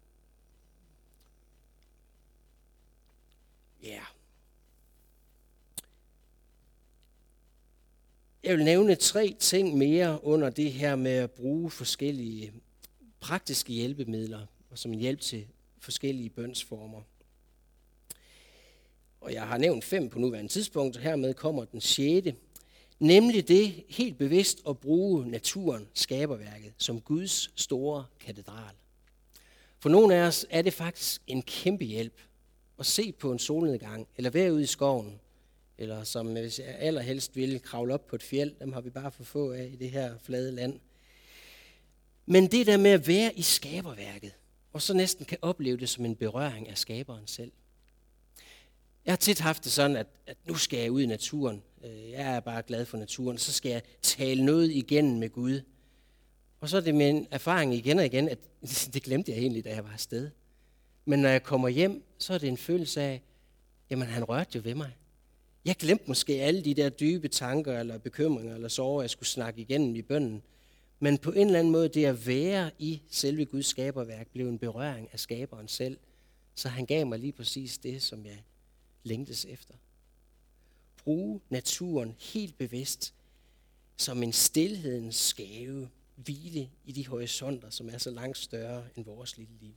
Ja. Yeah. Jeg vil nævne tre ting mere under det her med at bruge forskellige praktiske hjælpemidler, og som en hjælp til forskellige bønsformer. Og jeg har nævnt fem på nuværende tidspunkt, og hermed kommer den sjette. Nemlig det helt bevidst at bruge naturen, skaberværket, som Guds store katedral. For nogle af os er det faktisk en kæmpe hjælp at se på en solnedgang, eller være ude i skoven, eller som hvis jeg allerhelst ville kravle op på et fjeld, dem har vi bare for få af i det her flade land. Men det der med at være i skaberværket, og så næsten kan opleve det som en berøring af skaberen selv. Jeg har tit haft det sådan, at, at nu skal jeg ud i naturen. Jeg er bare glad for naturen. Så skal jeg tale noget igennem med Gud. Og så er det min erfaring igen og igen, at det glemte jeg egentlig, da jeg var afsted. Men når jeg kommer hjem, så er det en følelse af, jamen han rørte jo ved mig. Jeg glemte måske alle de der dybe tanker, eller bekymringer, eller sorger, jeg skulle snakke igennem i bønnen. Men på en eller anden måde, det at være i selve Guds skaberværk, blev en berøring af skaberen selv. Så han gav mig lige præcis det, som jeg længtes efter. Bruge naturen helt bevidst som en stilhedens skave, hvile i de horisonter, som er så langt større end vores lille liv.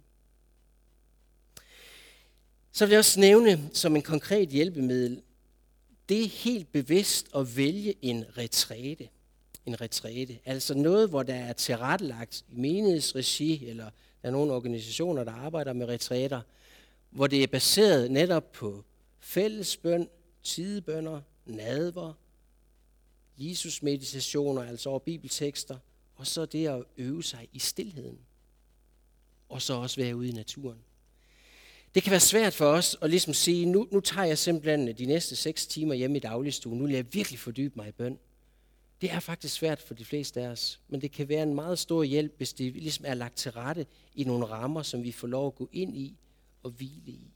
Så vil jeg også nævne som en konkret hjælpemiddel, det er helt bevidst at vælge en retræte. En retræte, altså noget, hvor der er tilrettelagt i menighedsregi, eller der er nogle organisationer, der arbejder med retræter, hvor det er baseret netop på fællesbøn, tidebønner, nadver, Jesus-meditationer, altså over bibeltekster, og så det at øve sig i stilheden, og så også være ude i naturen. Det kan være svært for os at ligesom sige, nu, nu tager jeg simpelthen de næste seks timer hjemme i dagligstuen, nu vil jeg virkelig fordybe mig i bøn. Det er faktisk svært for de fleste af os, men det kan være en meget stor hjælp, hvis det ligesom er lagt til rette i nogle rammer, som vi får lov at gå ind i og hvile i.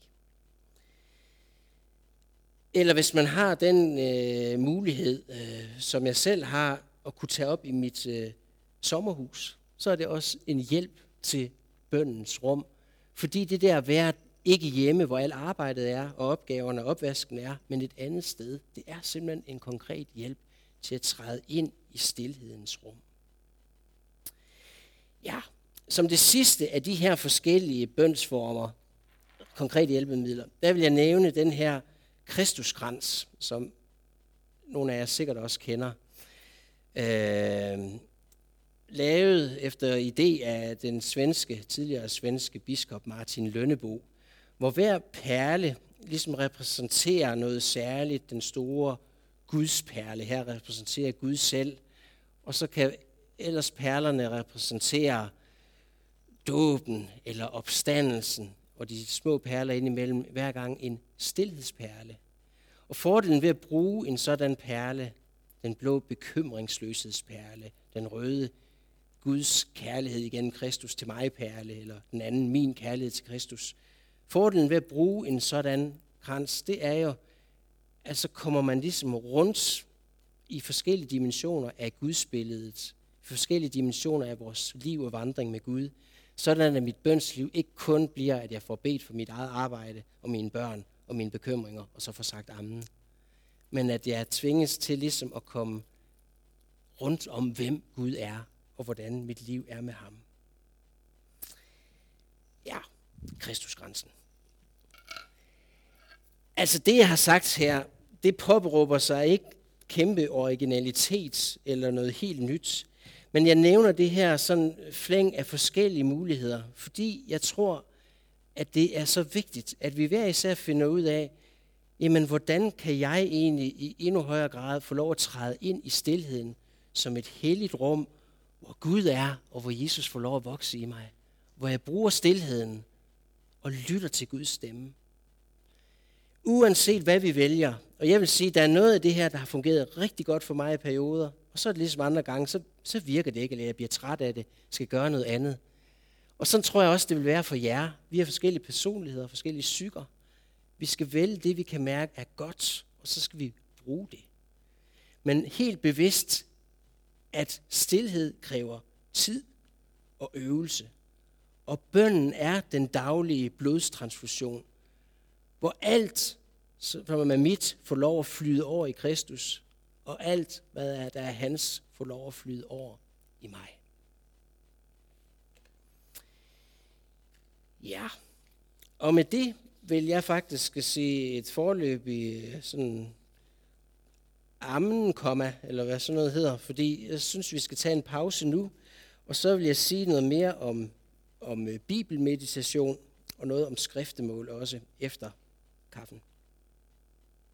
Eller hvis man har den øh, mulighed, øh, som jeg selv har, at kunne tage op i mit øh, sommerhus, så er det også en hjælp til bønnens rum. Fordi det der at være ikke hjemme, hvor alt arbejdet er, og opgaverne og opvasken er, men et andet sted. Det er simpelthen en konkret hjælp til at træde ind i stilhedens rum. Ja, som det sidste af de her forskellige bønsformer, konkrete hjælpemidler, der vil jeg nævne den her Kristuskrans, som nogle af jer sikkert også kender. Øh, lavet efter idé af den svenske, tidligere svenske biskop Martin Lönnebo, hvor hver perle ligesom repræsenterer noget særligt. Den store Guds perle her repræsenterer Gud selv, og så kan ellers perlerne repræsentere dåben eller opstandelsen, og de små perler indimellem hver gang en stilhedsperle. Og fordelen ved at bruge en sådan perle, den blå bekymringsløshedsperle, den røde Guds kærlighed igennem Kristus til mig perle, eller den anden min kærlighed til Kristus. Fordelen ved at bruge en sådan krans, det er jo, at så kommer man ligesom rundt i forskellige dimensioner af Gudsbilledet, i forskellige dimensioner af vores liv og vandring med Gud, sådan at mit bønsliv ikke kun bliver, at jeg får bedt for mit eget arbejde og mine børn og mine bekymringer, og så får sagt amen, men at jeg tvinges til ligesom at komme rundt om, hvem Gud er, og hvordan mit liv er med ham. Ja, Kristusgrænsen. Altså det, jeg har sagt her, det påberåber sig ikke kæmpe originalitet eller noget helt nyt, men jeg nævner det her sådan flæng af forskellige muligheder, fordi jeg tror, at det er så vigtigt, at vi hver især finder ud af, jamen hvordan kan jeg egentlig i endnu højere grad få lov at træde ind i stilheden som et helligt rum, hvor Gud er, og hvor Jesus får lov at vokse i mig, hvor jeg bruger stilheden og lytter til Guds stemme. Uanset hvad vi vælger, og jeg vil sige, at der er noget af det her, der har fungeret rigtig godt for mig i perioder, og så er det ligesom andre gange, så, så virker det ikke, eller jeg bliver træt af det, skal gøre noget andet. Og sådan tror jeg også, det vil være for jer. Vi har forskellige personligheder, forskellige psyker. Vi skal vælge det, vi kan mærke er godt, og så skal vi bruge det. Men helt bevidst, at stilhed kræver tid og øvelse. Og bønnen er den daglige blodstransfusion, hvor alt, som er mit, får lov at flyde over i Kristus, og alt, hvad er, der er hans, får lov at flyde over i mig. Ja, og med det vil jeg faktisk sige et forløb i sådan amen, komma, eller hvad sådan noget hedder, fordi jeg synes, vi skal tage en pause nu, og så vil jeg sige noget mere om, om bibelmeditation, og noget om skriftemål også efter kaffen.